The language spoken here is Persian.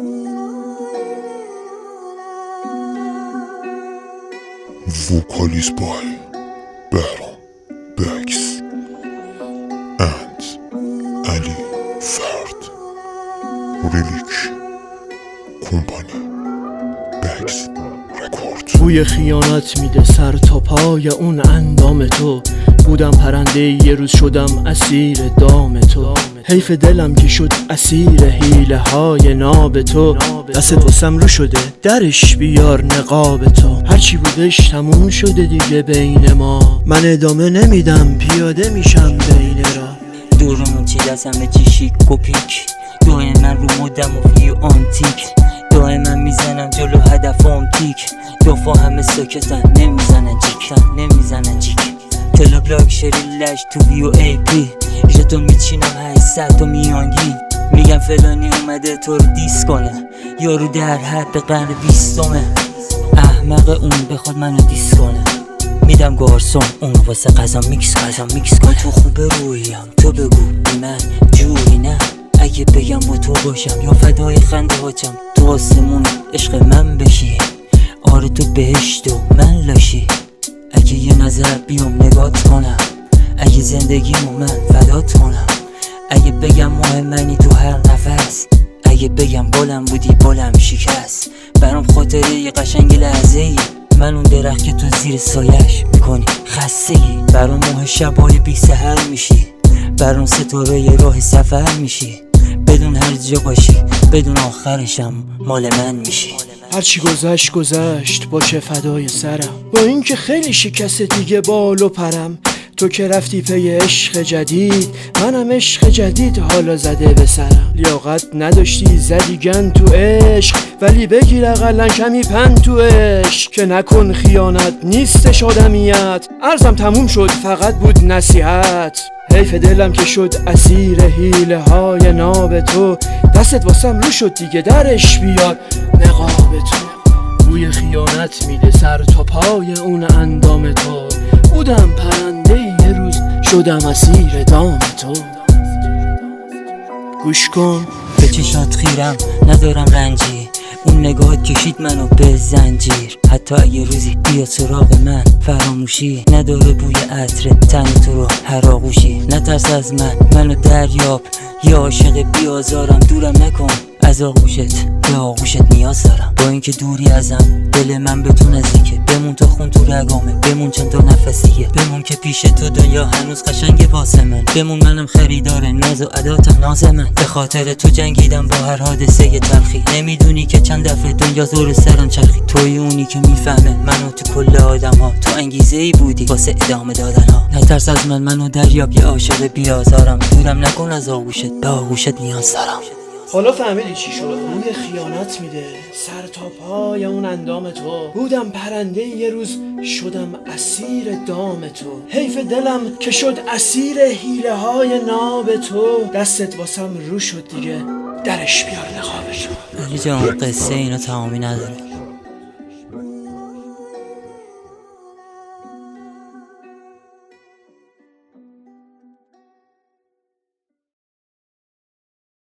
Vocalized by Behram Bex and Ali Fard. Relic Company Bex Record. بوی خیانت میده سر تا پای اون اندام تو. بودم پرنده یه روز شدم اسیر دام تو. حیف دلم که شد اسیر حیله های ناب تو. دستت واسم رو شده درش بیار نقاب تو. هرچی بودش تموم شده دیگه بین ما. من ادامه نمیدم پیاده میشم بین را. دورمون چی دستم چی شیک و پیک. دوه من رو مدم و فیو آنتیک. دوه من میزنم جلو هدفم تیک. دوفا همه ساکتن نمیزنن جیکن نمیزنن جیک. کلاب لاکشری لش تو وی و ای پی. ژتون میچینم 800 و میانگی. میگم فلانی اومده تو رو دیس کنه. یارو در حد قرن 20ه. احمق اون بخواد منو دیس کنه. میدم گارسون اون واسه غذا میکس کنه. تو خوبه رویم تو بگو بی من جوری نه. اگه بگم با تو باشم یا فدای خنده هاچم. تو آسمون عشق من بشی. آره تو بهشت و من لاشی. اگه یه نظر بیام نگات کنم. اگه زندگیمو من فدات کنم. اگه بگم مهمنی تو هر نفس. اگه بگم بالم بودی بالم شکست. برام خاطره یه قشنگ لحظه ای. من اون درخت که تو زیر سایش میکنی خستگی. برام ماه شبای بی سحر میشی. برام ستاره یه راه سفر میشی. بدون هر جا باشی بدون آخرشم مال من میشی. هرچی گذشت باشه فدای سرم. با اینکه خیلی شکست دیگه بال و پرم. تو که رفتی پی عشق جدید. منم عشق جدید حالا زده به سرم. لیاقت نداشتی زدی گن تو عشق. ولی بگیر اقلن کمی پن تو عشق. که نکن خیانت نیستش آدمیت. عرضم تموم شد فقط بود نصیحت. حیف دلم که شد اسیر حیله های ناب تو. دستت واسم رو شد دیگه درش بیار نقاب تو. بوی خیانت میده سر تا پای اون اندام تو. بودم پرنده یه روز شدم اسیر دام تو. گوش کن به چشات خیرم ندارم رنجی. اون نگاهت کشید منو به زنجیر. حتی اگه روزی بیا سراغ من فراموشی. نداره بوی عطر تن تو رو هر آغوشی. نترس از منو دریاب. یه عاشق بیازارم دورم نکن از آغوشت. به آغوشت نیاز دارم. با اینکه دوری ازم دل من به تو نزدیکه. بمون تا خون تو رگامه. بمون چند تا نفسیه. بمون که پیش تو دنیا هنوز قشنگه واسه من. بمون منم خریدار ناز و عداتم ناز من. به خاطر تو جنگیدم با هر حادثه تلخی. نمیدونی که چند دفعه دنیا زور سرم چرخی. توی اونی که میفهمه منو تو کل آدم ها. تو انگیزه ای بودی واسه ادامه دادن ها. نترس از منو دریاب یه عاشق بیازارم. دورم نکن از آغوشت به آغوشت نیاز دارم. حالا فهمیدی چی شد؟ بوی خیانت میده سر تا پای اون اندام تو. بودم پرنده یه روز شدم اسیر دام تو. حیف دلم که شد اسیر حیله های ناب تو. دستت واسم رو شد دیگه درش بیار نقاب تو. علی جان قصه اینو تمامی نداره.